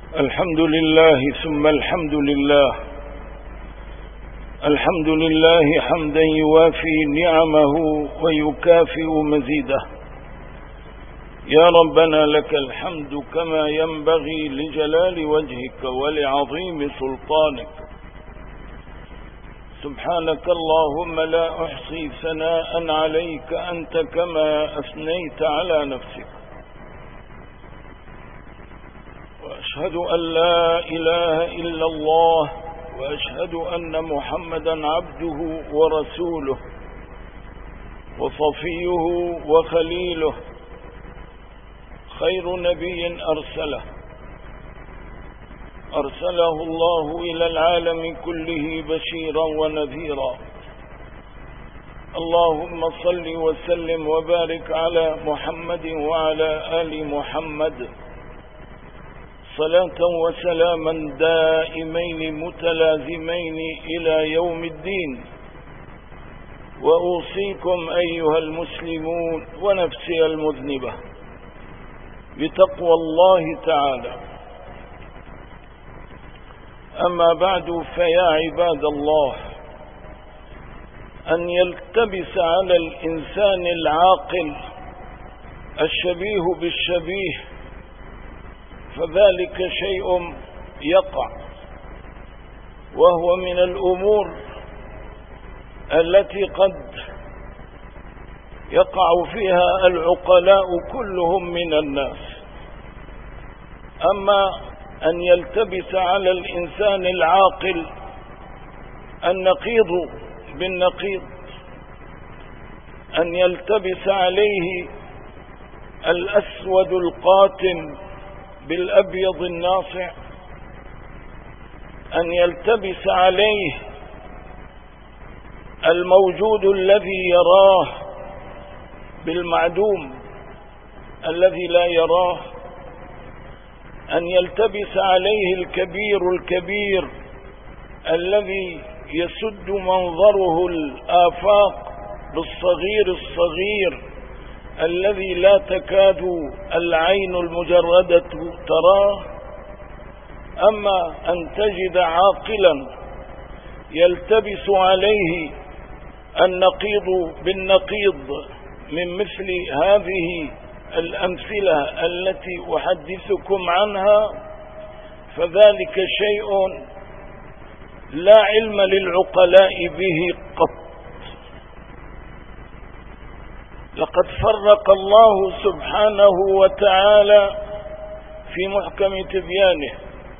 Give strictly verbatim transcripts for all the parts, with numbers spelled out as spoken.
الحمد لله ثم الحمد لله. الحمد لله حمدا يوافي نعمه ويكافئ مزيده. يا ربنا لك الحمد كما ينبغي لجلال وجهك ولعظيم سلطانك. سبحانك اللهم لا أحصي ثناء عليك أنت كما أثنيت على نفسك. وأشهد أن لا إله إلا الله وأشهد أن محمدا عبده ورسوله وصفيه وخليله، خير نبي أرسله أرسله الله إلى العالم كله بشيرا ونذيرا. اللهم صل وسلم وبارك على محمد وعلى آل محمد صلاة وسلاما دائمين متلازمين إلى يوم الدين. وأوصيكم أيها المسلمون ونفسي المذنبة بتقوى الله تعالى. أما بعد، فيا عباد الله، أن يلتبس على الإنسان العاقل الشبيه بالشبيه فذلك شيء يقع، وهو من الأمور التي قد يقع فيها العقلاء كلهم من الناس. أما أن يلتبس على الإنسان العاقل النقيض بالنقيض، أن يلتبس عليه الأسود القاتم بالأبيض الناصع، أن يلتبس عليه الموجود الذي يراه بالمعدوم الذي لا يراه، أن يلتبس عليه الكبير الكبير الذي يسد منظره الآفاق بالصغير الصغير الذي لا تكاد العين المجردة تراه. أما أن تجد عاقلا يلتبس عليه النقيض بالنقيض من مثل هذه الأمثلة التي أحدثكم عنها، فذلك شيء لا علم للعقلاء به قط. لقد فرق الله سبحانه وتعالى في محكم تبيانه،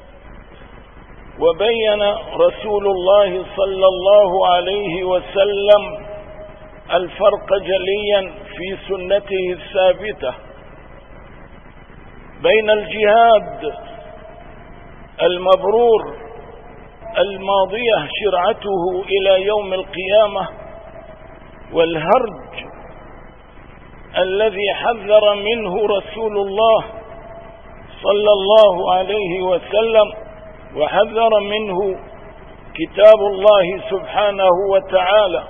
وبين رسول الله صلى الله عليه وسلم الفرق جليا في سنته الثابتة بين الجهاد المبرور الماضية شرعته إلى يوم القيامة والهرج الذي حذر منه رسول الله صلى الله عليه وسلم وحذر منه كتاب الله سبحانه وتعالى.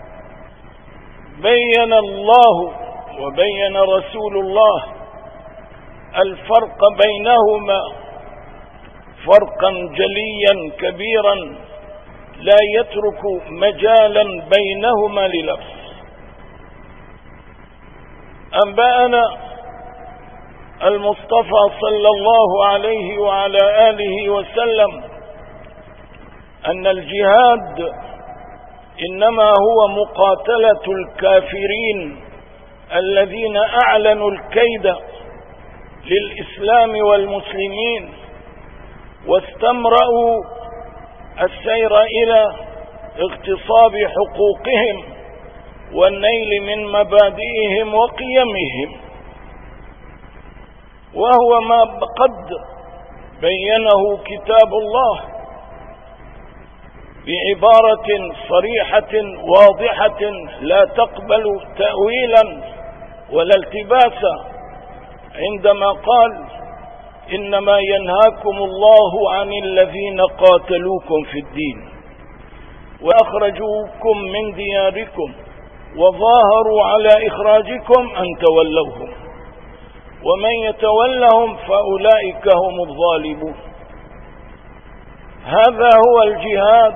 بين الله وبين رسول الله الفرق بينهما فرقا جليا كبيرا لا يترك مجالا بينهما للبس. أنبأنا المصطفى صلى الله عليه وعلى آله وسلم أن الجهاد إنما هو مقاتلة الكافرين الذين أعلنوا الكيد للإسلام والمسلمين واستمرأوا السير إلى اغتصاب حقوقهم والنيل من مبادئهم وقيمهم، وهو ما قد بينه كتاب الله بعبارة صريحة واضحة لا تقبل تأويلا ولا التباسا، عندما قال: إنما ينهاكم الله عن الذين قاتلوكم في الدين وأخرجوكم من دياركم وظاهروا على إخراجكم أن تولوهم ومن يتولهم فأولئك هم الظالمون. هذا هو الجهاد،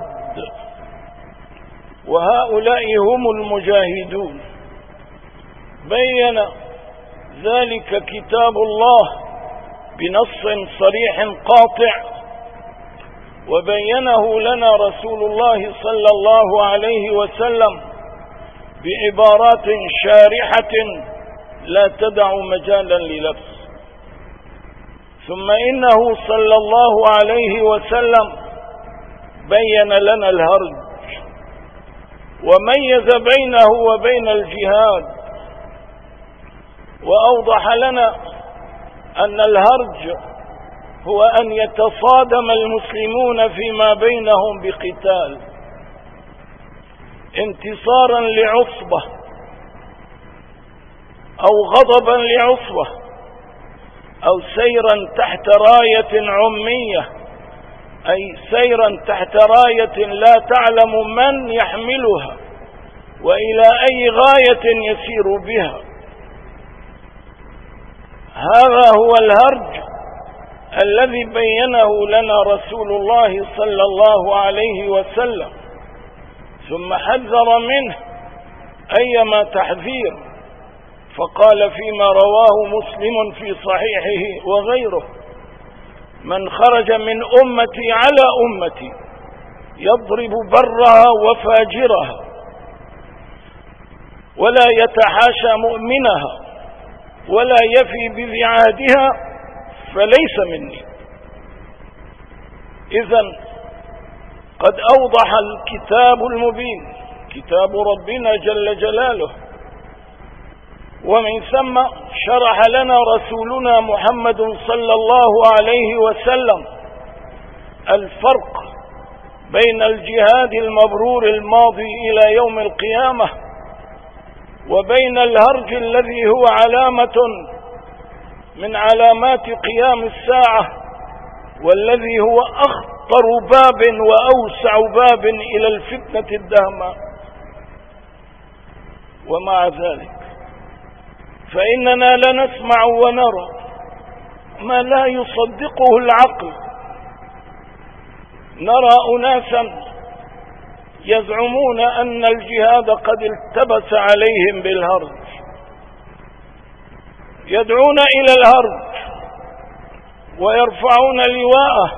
وهؤلاء هم المجاهدون. بين ذلك كتاب الله بنص صريح قاطع، وبينه لنا رسول الله صلى الله عليه وسلم بعبارات شارحة لا تدع مجالا للبس. ثم إنه صلى الله عليه وسلم بين لنا الهرج، وميز بينه وبين الجهاد، وأوضح لنا أن الهرج هو أن يتصادم المسلمون فيما بينهم بقتال انتصارا لعصبة أو غضبا لعصبة أو سيرا تحت راية عمية، أي سيرا تحت راية لا تعلم من يحملها وإلى أي غاية يسير بها. هذا هو الهرج الذي بينه لنا رسول الله صلى الله عليه وسلم، ثم حذر منه أيما تحذير، فقال فيما رواه مسلم في صحيحه وغيره: من خرج من أمتي على أمتي يضرب برها وفاجرها ولا يتحاشى مؤمنها ولا يفي بذي عهدها فليس مني. إذن قد أوضح الكتاب المبين، كتاب ربنا جل جلاله، ومن ثم شرح لنا رسولنا محمد صلى الله عليه وسلم الفرق بين الجهاد المبرور الماضي إلى يوم القيامة وبين الهرج الذي هو علامة من علامات قيام الساعة، والذي هو أخطر باب وأوسع باب إلى الفتنة الدامة. ومع ذلك فإننا لنسمع ونرى ما لا يصدقه العقل. نرى أناسا يزعمون أن الجهاد قد التبس عليهم بالهرج، يدعون إلى الهرج ويرفعون لواءه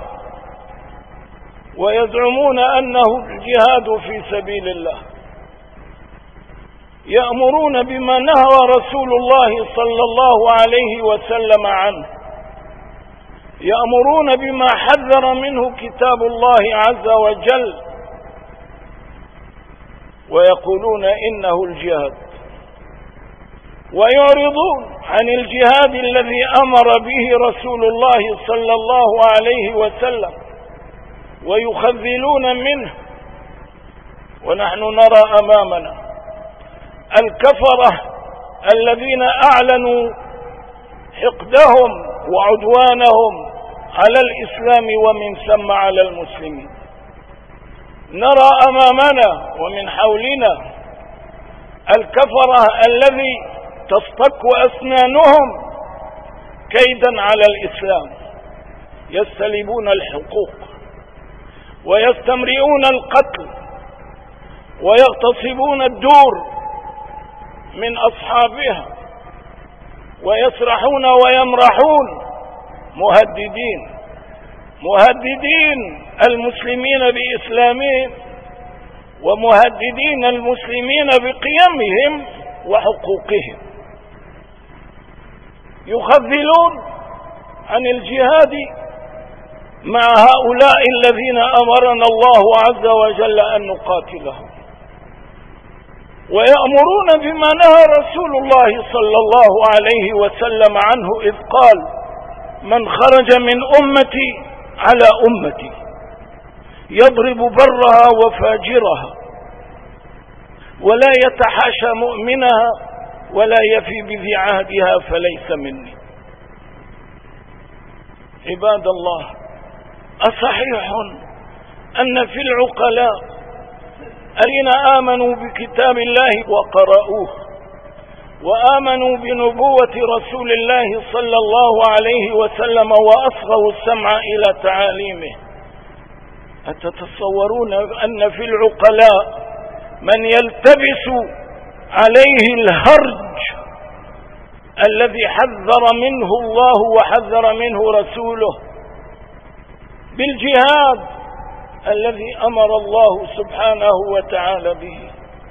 ويزعمون أنه الجهاد في سبيل الله، يأمرون بما نهى رسول الله صلى الله عليه وسلم عنه، يأمرون بما حذر منه كتاب الله عز وجل، ويقولون إنه الجهاد، ويعرضون عن الجهاد الذي أمر به رسول الله صلى الله عليه وسلم ويخذلون منه. ونحن نرى أمامنا الكفرة الذين أعلنوا حقدهم وعدوانهم على الإسلام ومن ثم على المسلمين. نرى أمامنا ومن حولنا الكفرة الذي تصطك أسنانهم كيدا على الإسلام، يستلبون الحقوق ويستمرئون القتل ويغتصبون الدور من أصحابها، ويسرحون ويمرحون مهددين مهددين المسلمين بإسلامهم ومهددين المسلمين بقيمهم وحقوقهم. يخذلون عن الجهاد مع هؤلاء الذين أمرنا الله عز وجل أن نقاتلهم، ويأمرون بما نهى رسول الله صلى الله عليه وسلم عنه إذ قال: من خرج من أمتي على أمتي يضرب برها وفاجرها ولا يتحاشى مؤمنها ولا يفي بذي عهدها فليس مني. عباد الله، أصحيح أن في العقلاء الذين آمنوا بكتاب الله وقرأوه وآمنوا بنبوة رسول الله صلى الله عليه وسلم وأصغوا السمع إلى تعاليمه. أتتصورون أن في العقلاء من يلتبس عليه الهرج الذي حذر منه الله وحذر منه رسوله بالجهاد الذي أمر الله سبحانه وتعالى به؟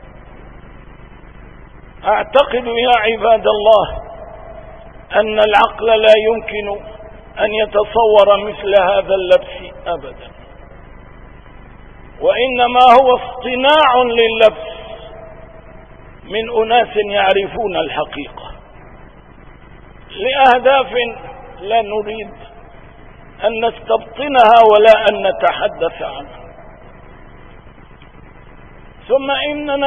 أعتقد يا عباد الله أن العقل لا يمكن أن يتصور مثل هذا اللبس أبدا، وإنما هو اصطناع لللبس من أناس يعرفون الحقيقة لأهداف لا نريد أن نستبطنها ولا أن نتحدث عنها. ثم إننا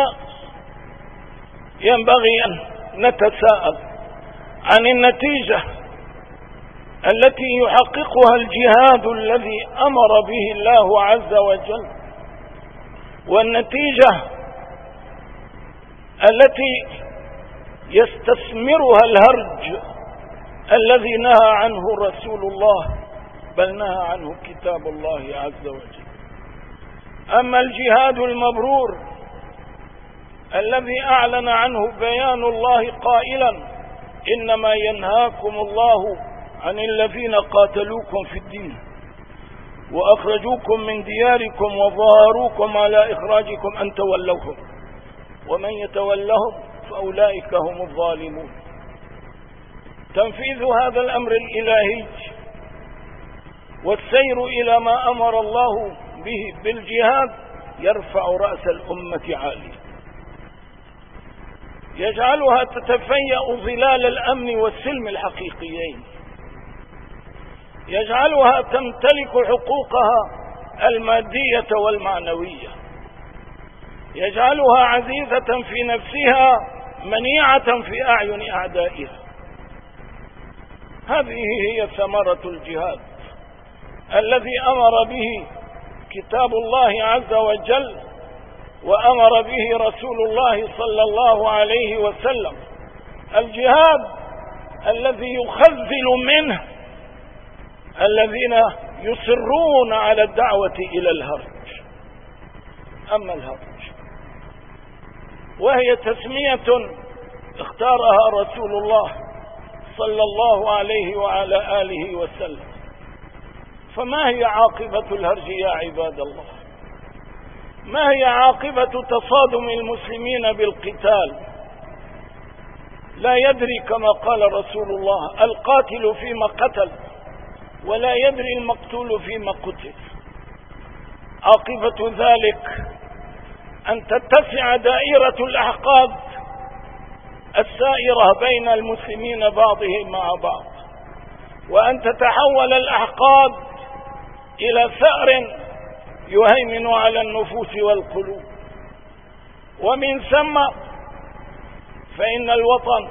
ينبغي أن نتساءل عن النتيجة التي يحققها الجهاد الذي أمر به الله عز وجل، والنتيجة التي يستثمرها الهرج الذي نهى عنه رسول الله، بل نهى عنه كتاب الله عز وجل. أما الجهاد المبرور الذي أعلن عنه بيان الله قائلا: إنما ينهاكم الله عن الذين قاتلوكم في الدين وأخرجوكم من دياركم وظاهروكم على إخراجكم أن تولوهم ومن يتولهم فأولئك هم الظالمون. تنفيذ هذا الأمر الإلهي والسير إلى ما أمر الله به بالجهاد يرفع رأس الأمة عاليا، يجعلها تتفيأ ظلال الأمن والسلم الحقيقيين، يجعلها تمتلك حقوقها المادية والمعنوية، يجعلها عزيزة في نفسها منيعة في أعين أعدائها. هذه هي ثمرة الجهاد الذي أمر به كتاب الله عز وجل وأمر به رسول الله صلى الله عليه وسلم، الجهاد الذي يخذل منه الذين يصرون على الدعوة إلى الهرج. أما الهرج وهي تسمية اختارها رسول الله صلى الله عليه وعلى آله وسلم، فما هي عاقبة الهرج يا عباد الله؟ ما هي عاقبة تصادم المسلمين بالقتال؟ لا يدري كما قال رسول الله: القاتل فيما قتل ولا يدري المقتول فيما قتل. عاقبة ذلك أن تتسع دائرة الأحقاد السائرة بين المسلمين بعضهم مع بعض، وأن تتحول الأحقاد إلى ثأر يهيمن على النفوس والقلوب، ومن ثم فإن الوطن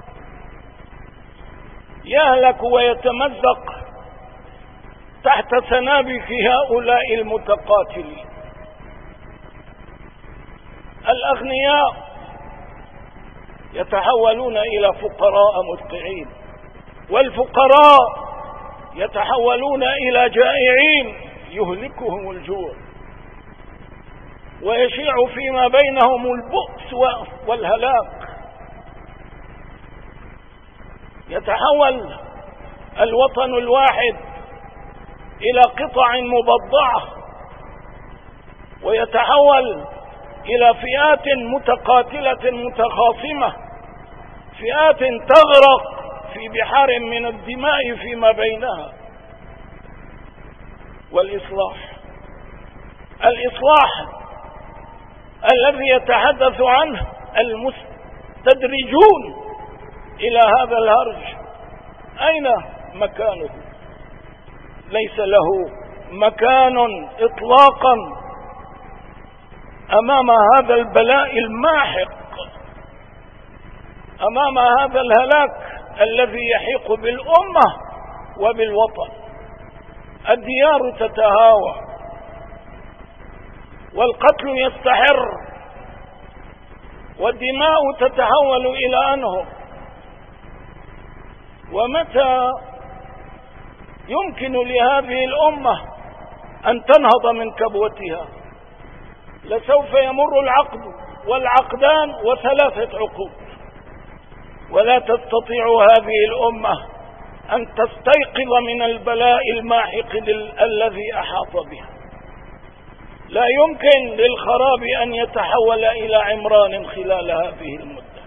يهلك ويتمزق تحت سنابك هؤلاء المتقاتلين. الأغنياء يتحولون إلى فقراء مدقعين، والفقراء يتحولون إلى جائعين يهلكهم الجوع، ويشيع فيما بينهم البؤس والهلاك. يتحول الوطن الواحد إلى قطع مبضعة، ويتحول إلى فئات متقاتلة متخاصمة، فئات تغرق في بحار من الدماء فيما بينها. والإصلاح الإصلاح الذي يتحدث عنه المستدرجون إلى هذا الهرج أين مكانه؟ ليس له مكان إطلاقا أمام هذا البلاء الماحق، أمام هذا الهلاك الذي يحيق بالأمة وبالوطن. الديار تتهاوى والقتل يستحر والدماء تتحول إلى أنهر. ومتى يمكن لهذه الأمة أن تنهض من كبوتها؟ لسوف يمر العقد والعقدان وثلاثة عقود، ولا تستطيع هذه الأمة أن تستيقظ من البلاء الماحق الذي أحاط بها. لا يمكن للخراب أن يتحول إلى عمران خلال هذه المدة.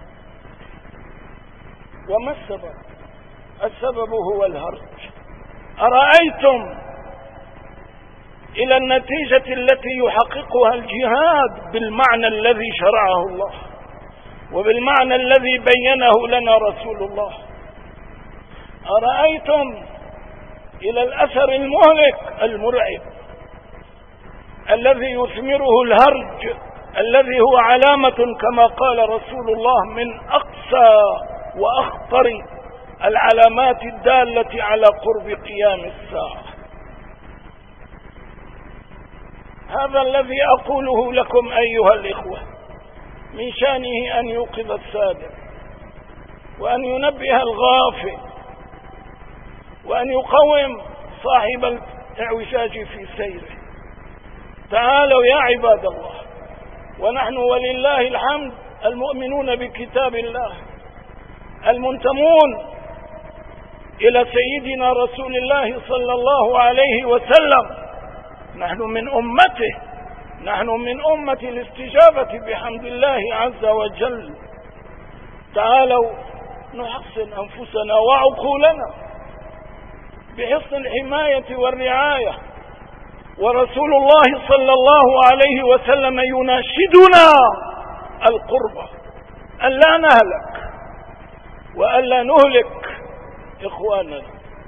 وما السبب؟ السبب هو الهرج. أرأيتم إلى النتيجة التي يحققها الجهاد بالمعنى الذي شرعه الله وبالمعنى الذي بينه لنا رسول الله؟ أرأيتم إلى الأثر المهلك المرعب الذي يثمره الهرج، الذي هو علامة كما قال رسول الله من أقسى وأخطر العلامات الدالة على قرب قيام الساعة. هذا الذي أقوله لكم أيها الإخوة من شأنه أن يوقظ السادة وأن ينبه الغافل وأن يقوم صاحب الاعوجاج في سيره. تعالوا يا عباد الله، ونحن ولله الحمد المؤمنون بكتاب الله المنتمون إلى سيدنا رسول الله صلى الله عليه وسلم، نحن من أمته، نحن من أمة الاستجابة بحمد الله عز وجل. تعالوا نحصن أنفسنا وعقولنا بحصن الحماية والرعاية. ورسول الله صلى الله عليه وسلم يناشدنا القربة، أن لا نهلك وأن لا نهلك إخواننا.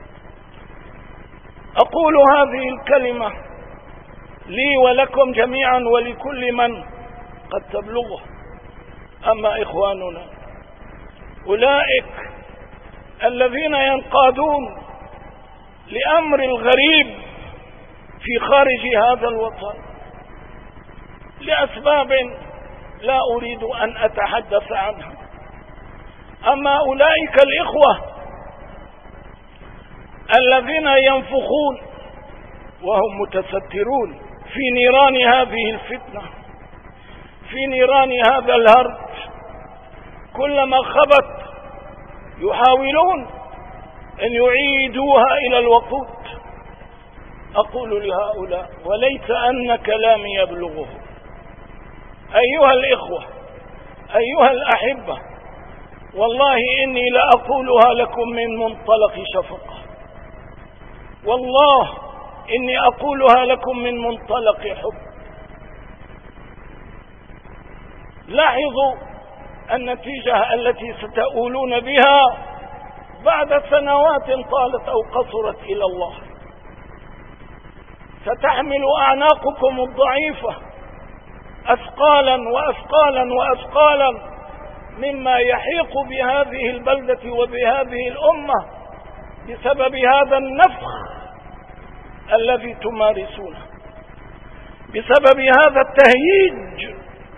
أقول هذه الكلمة لي ولكم جميعا ولكل من قد تبلغه. أما إخواننا أولئك الذين ينقادون لأمر الغريب في خارج هذا الوطن لأسباب لا أريد أن أتحدث عنها، أما أولئك الإخوة الذين ينفخون وهم متسترون في نيران هذه الفتنة، في نيران هذا الهرج، كلما خبت يحاولون أن يعيدوها إلى الوقود. أقول لهؤلاء وليس أن كلامي يبلغه. أيها الإخوة، أيها الأحبة، والله إني لأقولها لكم من منطلق شفقة، والله إني أقولها لكم من منطلق حب. لاحظوا النتيجة التي ستؤولون بها بعد سنوات طالت أو قصرت إلى الله. ستحمل أعناقكم الضعيفة أثقالا وأثقالا وأثقالا مما يحيق بهذه البلدة وبهذه الأمة بسبب هذا النفخ الذي تمارسونه، بسبب هذا التهييج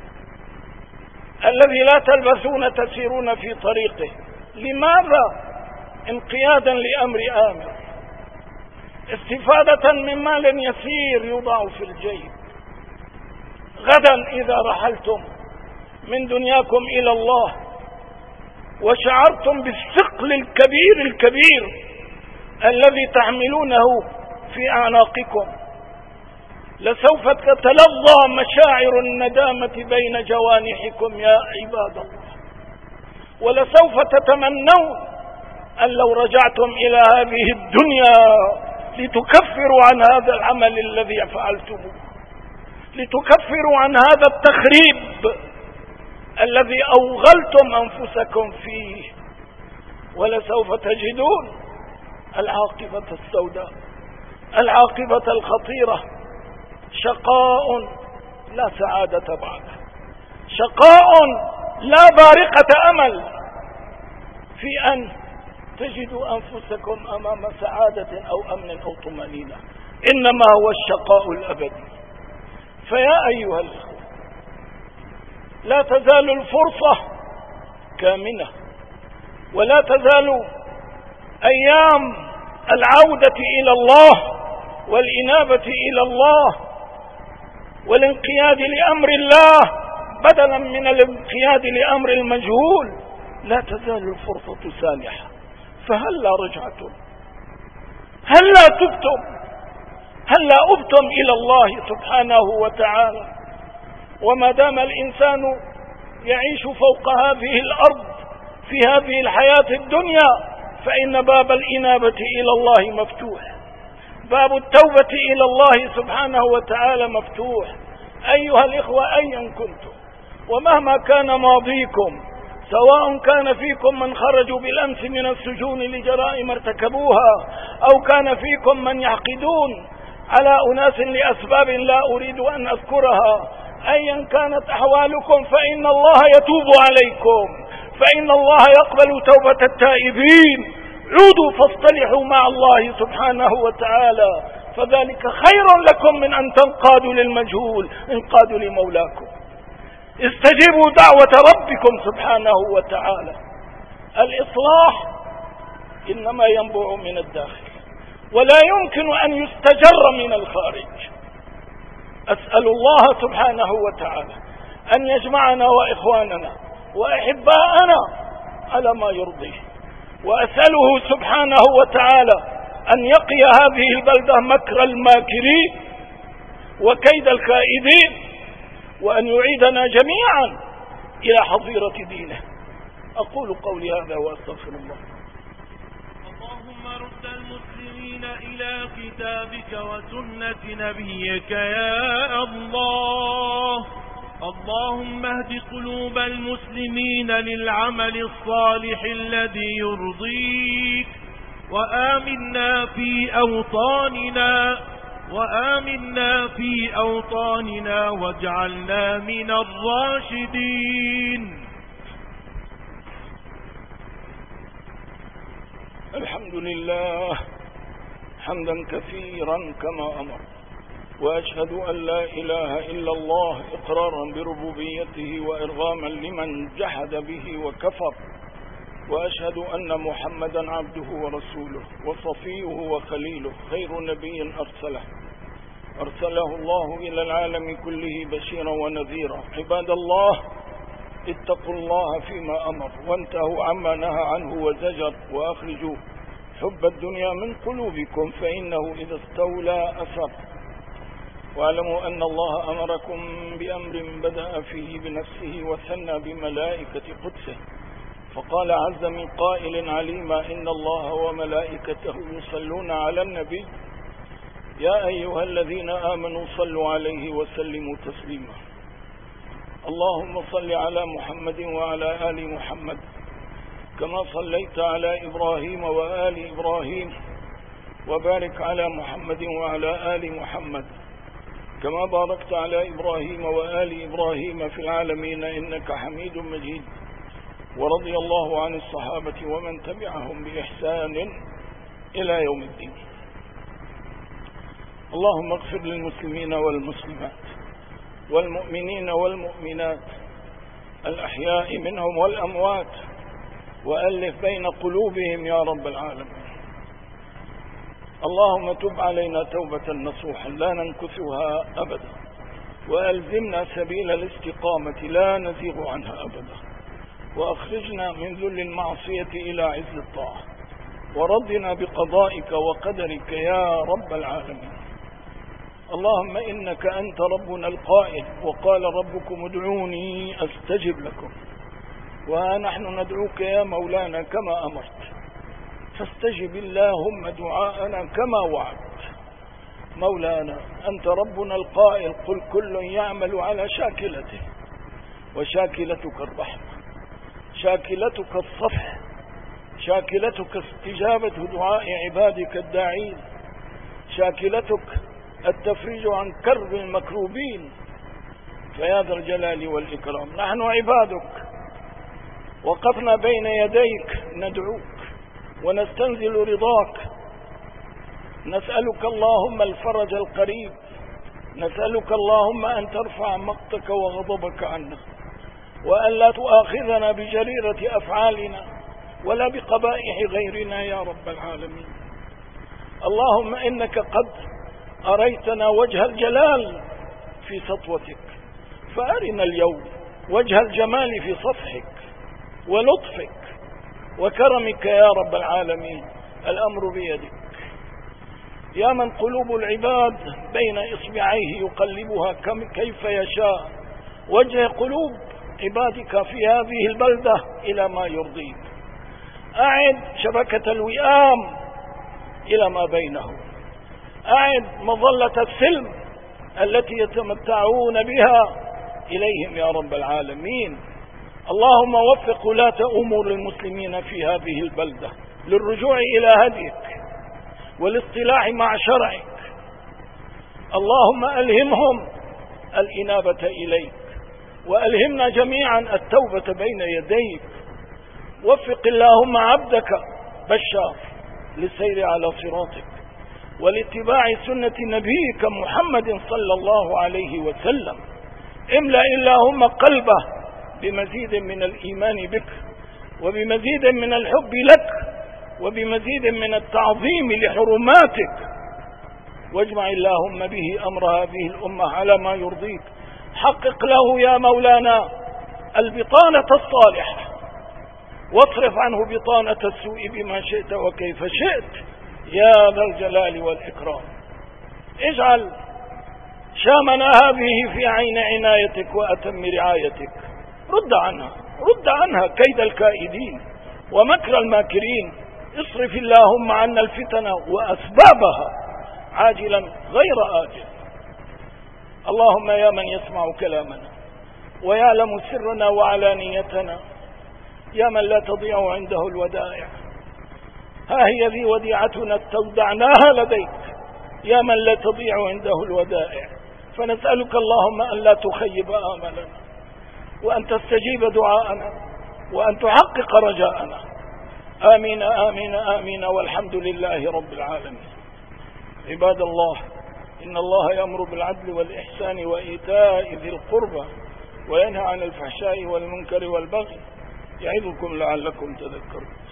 الذي لا تلبثون تسيرون في طريقه. لماذا؟ انقيادا لأمر آمر، استفادة من مال يسير يوضع في الجيب. غدا إذا رحلتم من دنياكم إلى الله وشعرتم بالثقل الكبير الكبير الذي تحملونه في أعناقكم، لسوف تتلظى مشاعر الندامة بين جوانحكم يا عباد الله، ولسوف تتمنون أن لو رجعتم إلى هذه الدنيا لتكفروا عن هذا العمل الذي فعلتموه، لتكفروا عن هذا التخريب الذي أوغلتم أنفسكم فيه، ولسوف تجدون العاقبة السوداء، العاقبة الخطيرة، شقاء لا سعادة بعده، شقاء لا بارقة أمل في أن تجدوا أنفسكم أمام سعادة أو أمن أو طمأنينة، إنما هو الشقاء الأبدي. فيا أيها الأخوة، لا تزال الفرصة كامنة، ولا تزال أيام العودة إلى الله والإنابة إلى الله والانقياد لأمر الله بدلا من الانقياد لأمر المجهول. لا تزال الفرصة سانحة، فهلا رجعتم؟ هلا تبتم؟ هلا أبتم إلى الله سبحانه وتعالى؟ وما دام الإنسان يعيش فوق هذه الأرض في هذه الحياة الدنيا فإن باب الإنابة إلى الله مفتوح، باب التوبة إلى الله سبحانه وتعالى مفتوح. أيها الإخوة أيا كنتم ومهما كان ماضيكم، سواء كان فيكم من خرجوا بالأمس من السجون لجرائم ارتكبوها، أو كان فيكم من يحقدون على أناس لأسباب لا أريد أن أذكرها، أيا كانت أحوالكم فإن الله يتوب عليكم، فإن الله يقبل توبة التائبين. عودوا فاصطلحوا مع الله سبحانه وتعالى، فذلك خير لكم من أن تنقادوا للمجهول، انقادوا لمولاكم. استجيبوا دعوة ربكم سبحانه وتعالى. الإصلاح إنما ينبع من الداخل ولا يمكن أن يستجر من الخارج. أسأل الله سبحانه وتعالى أن يجمعنا وإخواننا وأحباءنا على ما يرضيه، وأسأله سبحانه وتعالى أن يقي هذه البلدة مكر الماكرين وكيد الكائدين، وأن يعيدنا جميعا إلى حظيرة دينه. أقول قولي هذا وأستغفر الله. اللهم رد المسلمين إلى كتابك وسنة نبيك يا الله. اللهم اهد قلوب المسلمين للعمل الصالح الذي يرضيك، وآمنا في أوطاننا وآمنا في أوطاننا واجعلنا من الراشدين. الحمد لله حمدا كثيرا كما أمر، وأشهد أن لا إله إلا الله إقرارا بربوبيته وإرغاما لمن جحد به وكفر، وأشهد أن محمدا عبده ورسوله وصفيه وخليله، خير نبي أرسله أرسله الله إلى العالم كله بشيرا ونذيرا. عباد الله اتقوا الله فيما أمر وانتهوا عما نهى عنه وزجر، وأخرجوا حب الدنيا من قلوبكم فإنه إذا استولى أثر. واعلموا أن الله أمركم بأمر بدأ فيه بنفسه وثنى بملائكة قدسه، فقال عز من قائل عليما: إن الله وملائكته يصلون على النبي يا أيها الذين آمنوا صلوا عليه وسلموا تسليما. اللهم صل على محمد وعلى آل محمد كما صليت على إبراهيم وآل إبراهيم، وبارك على محمد وعلى آل محمد كما باركت على إبراهيم وآل إبراهيم في العالمين إنك حميد مجيد. ورضي الله عن الصحابة ومن تبعهم بإحسان إلى يوم الدين. اللهم اغفر للمسلمين والمسلمات والمؤمنين والمؤمنات الأحياء منهم والأموات، وألف بين قلوبهم يا رب العالمين. اللهم تب علينا توبة نصوحا لا ننكثها أبدا، وألزمنا سبيل الاستقامة لا نزيغ عنها أبدا، وأخرجنا من ذل المعصية إلى عز الطاعة، وردنا بقضائك وقدرك يا رب العالمين. اللهم إنك أنت ربنا القائل: وقال ربكم ادعوني أستجب لكم. ونحن ندعوك يا مولانا كما أمرت، فاستجب اللهم دعاءنا كما وعدت. مولانا أنت ربنا القائل: قل كل يعمل على شاكلته، وشاكلتك الرحمة، شاكلتك الصفح، شاكلتك استجابة دعاء عبادك الداعين، شاكلتك التفريج عن كرب المكروبين. فيا ذا الجلال والإكرام نحن عبادك وقفنا بين يديك ندعوك ونستنزل رضاك، نسألك اللهم الفرج القريب، نسألك اللهم أن ترفع مقتك وغضبك عنا، وأن لا تؤاخذنا بجريرة أفعالنا ولا بقبائح غيرنا يا رب العالمين. اللهم إنك قد أريتنا وجه الجلال في سطوتك، فأرنا اليوم وجه الجمال في صفحك ولطفك وكرمك يا رب العالمين. الأمر بيدك يا من قلوب العباد بين إصبعيه يقلبها كيف يشاء. وجه قلوب عبادك في هذه البلدة إلى ما يرضيك. أعد شبكة الوئام إلى ما بينهم، أعد مظلة السلم التي يتمتعون بها إليهم يا رب العالمين. اللهم وفق ولاة أمور المسلمين في هذه البلدة للرجوع إلى هديك والاصطلاح مع شرعك. اللهم ألهمهم الإنابة إليك، وألهمنا جميعا التوبة بين يديك. وفق اللهم عبدك بشار للسير على صراطك ولاتباع سنة نبيك محمد صلى الله عليه وسلم. املأ اللهم قلبه بمزيد من الإيمان بك وبمزيد من الحب لك وبمزيد من التعظيم لحرماتك، واجمع اللهم به أمر هذه الأمة على ما يرضيك. حقق له يا مولانا البطانة الصالحة، واصرف عنه بطانة السوء بما شئت وكيف شئت يا ذا الجلال والإكرام. اجعل شامنا هذه في عين عنايتك وأتم رعايتك. رد عنها رد عنها كيد الكائدين ومكر الماكرين. اصرف اللهم عنا الفتن وأسبابها عاجلا غير آجل. اللهم يا من يسمع كلامنا ويعلم سرنا وعلانيتنا، يا من لا تضيع عنده الودائع، ها هي ذي وديعتنا استودعناها لديك، يا من لا تضيع عنده الودائع. فنسألك اللهم أن لا تخيب آملنا، وأن تستجيب دعاءنا، وأن تحقق رجاءنا. آمين آمين آمين، والحمد لله رب العالمين. عباد الله، إن الله يأمر بالعدل والإحسان وإيتاء ذي القربى وينهى عن الفحشاء والمنكر والبغي، يعظكم لعلكم تذكرون.